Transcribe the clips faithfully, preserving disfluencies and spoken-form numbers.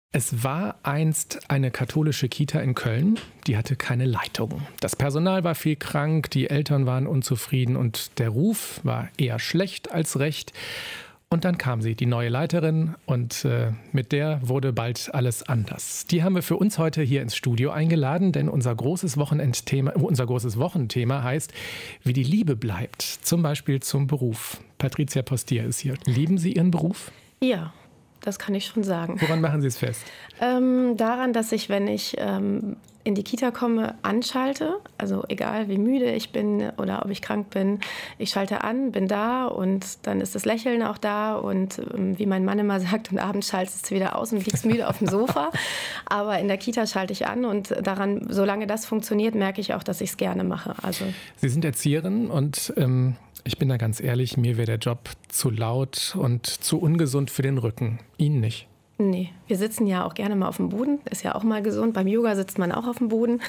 Es war einst eine katholische Kita in Köln, die hatte keine Leitung. Das Personal war viel krank, die Eltern waren unzufrieden und der Ruf war eher schlecht als recht. Und dann kam sie, die neue Leiterin, und äh, mit der wurde bald alles anders. Die haben wir für uns heute hier ins Studio eingeladen, denn unser großes Wochenendthema, unser großes Wochenthema heißt, wie die Liebe bleibt, zum Beispiel zum Beruf. Patricia Postier ist hier. Lieben Sie Ihren Beruf? Ja. Das kann ich schon sagen. Woran machen Sie es fest? Ähm, daran, dass ich, wenn ich ähm, in die Kita komme, anschalte. Also egal, wie müde ich bin oder ob ich krank bin. Ich schalte an, bin da und dann ist das Lächeln auch da. Und ähm, wie mein Mann immer sagt, und abends schaltest du wieder aus und liegst müde auf dem Sofa. Aber in der Kita schalte ich an und daran, solange das funktioniert, merke ich auch, dass ich es gerne mache. Also Sie sind Erzieherin und ähm, ich bin da ganz ehrlich, mir wäre der Job zu laut und zu ungesund für den Rücken. Ihnen nicht? Nee, wir sitzen ja auch gerne mal auf dem Boden. Ist ja auch mal gesund. Beim Yoga sitzt man auch auf dem Boden.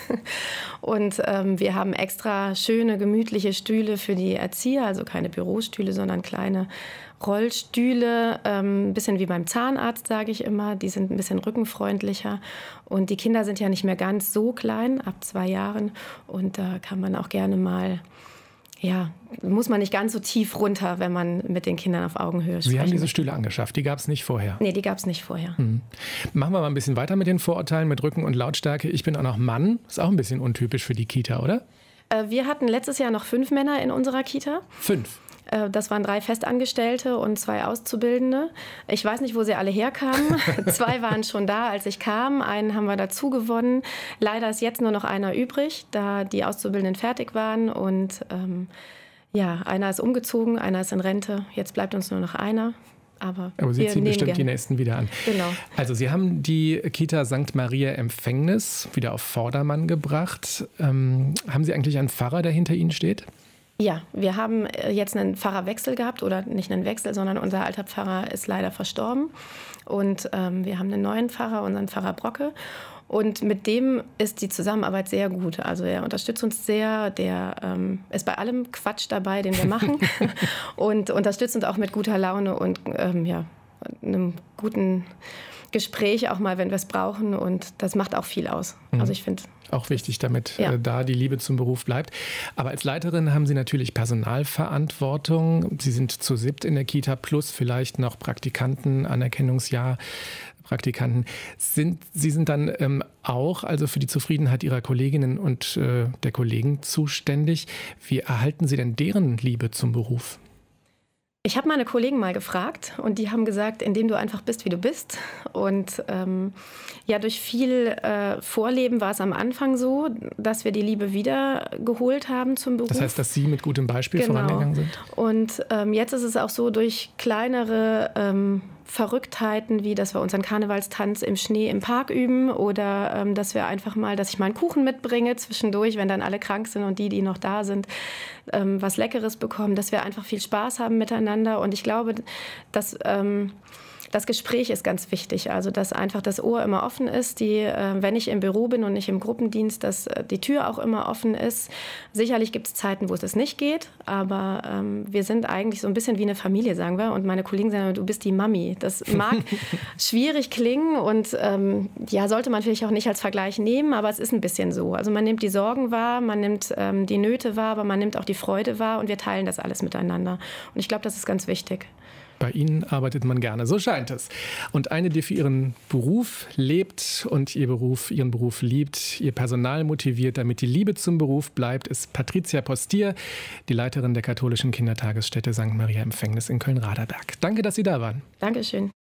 Und ähm, wir haben extra schöne, gemütliche Stühle für die Erzieher. Also keine Bürostühle, sondern kleine Rollstühle. Ein ähm, bisschen wie beim Zahnarzt, sage ich immer. Die sind ein bisschen rückenfreundlicher. Und die Kinder sind ja nicht mehr ganz so klein, ab zwei Jahren. Und da kann man auch gerne mal... Ja, muss man nicht ganz so tief runter, wenn man mit den Kindern auf Augenhöhe spricht. Sie haben diese Stühle angeschafft, die gab es nicht vorher? Nee, die gab es nicht vorher. Hm. Machen wir mal ein bisschen weiter mit den Vorurteilen, mit Rücken und Lautstärke. Ich bin auch noch Mann, ist auch ein bisschen untypisch für die Kita, oder? Äh, wir hatten letztes Jahr noch fünf Männer in unserer Kita. Fünf? Das waren drei Festangestellte und zwei Auszubildende. Ich weiß nicht, wo sie alle herkamen. Zwei waren schon da, als ich kam. Einen haben wir dazu gewonnen. Leider ist jetzt nur noch einer übrig, da die Auszubildenden fertig waren. Und ähm, ja, einer ist umgezogen, einer ist in Rente. Jetzt bleibt uns nur noch einer. Aber, Aber Sie wir ziehen bestimmt gern. die nächsten wieder an. Genau. Also Sie haben die Kita Sankt Maria Empfängnis wieder auf Vordermann gebracht. Ähm, haben Sie eigentlich einen Pfarrer, der hinter Ihnen steht? Ja, wir haben jetzt einen Pfarrerwechsel gehabt, oder nicht einen Wechsel, sondern unser alter Pfarrer ist leider verstorben. Und ähm, wir haben einen neuen Pfarrer, unseren Pfarrer Brocke. Und mit dem ist die Zusammenarbeit sehr gut. Also er unterstützt uns sehr, der ähm, ist bei allem Quatsch dabei, den wir machen. Und unterstützt uns auch mit guter Laune und ähm, ja, einem guten Gespräch auch mal, wenn wir es brauchen. Und das macht auch viel aus. Mhm. Also ich finde... Auch wichtig, damit ja. äh, da die Liebe zum Beruf bleibt. Aber als Leiterin haben Sie natürlich Personalverantwortung. Sie sind zu siebt in der Kita plus vielleicht noch Praktikanten, Anerkennungsjahr, Praktikanten. Sind, Sie sind dann ähm, auch also für die Zufriedenheit Ihrer Kolleginnen und äh, der Kollegen zuständig. Wie erhalten Sie denn deren Liebe zum Beruf? Ich habe meine Kollegen mal gefragt und die haben gesagt, indem du einfach bist, wie du bist. Und ähm, ja, durch viel äh, Vorleben war es am Anfang so, dass wir die Liebe wieder geholt haben zum Beruf. Das heißt, dass Sie mit gutem Beispiel genau. vorangegangen sind? Und ähm, jetzt ist es auch so, durch kleinere ähm, Verrücktheiten, wie dass wir unseren Karnevalstanz im Schnee im Park üben oder ähm, dass wir einfach mal, dass ich mal einen Kuchen mitbringe zwischendurch, wenn dann alle krank sind und die, die noch da sind, ähm, was Leckeres bekommen, dass wir einfach viel Spaß haben miteinander. Und ich glaube, dass ähm, das Gespräch ist ganz wichtig, also dass einfach das Ohr immer offen ist, die, äh, wenn ich im Büro bin und nicht im Gruppendienst, dass äh, die Tür auch immer offen ist. Sicherlich gibt es Zeiten, wo es das nicht geht, aber ähm, wir sind eigentlich so ein bisschen wie eine Familie, sagen wir. Und meine Kollegen sagen, du bist die Mami. Das mag schwierig klingen und ähm, ja, sollte man vielleicht auch nicht als Vergleich nehmen, aber es ist ein bisschen so. Also man nimmt die Sorgen wahr, man nimmt ähm, die Nöte wahr, aber man nimmt auch die Freude wahr und wir teilen das alles miteinander. Und ich glaube, das ist ganz wichtig. Bei Ihnen arbeitet man gerne, so scheint es. Und eine, die für ihren Beruf lebt und ihr Beruf, ihren Beruf liebt, ihr Personal motiviert, damit die Liebe zum Beruf bleibt, ist Patricia Postier, die Leiterin der katholischen Kindertagesstätte Sankt Maria Empfängnis in Köln-Raderberg. Danke, dass Sie da waren. Dankeschön.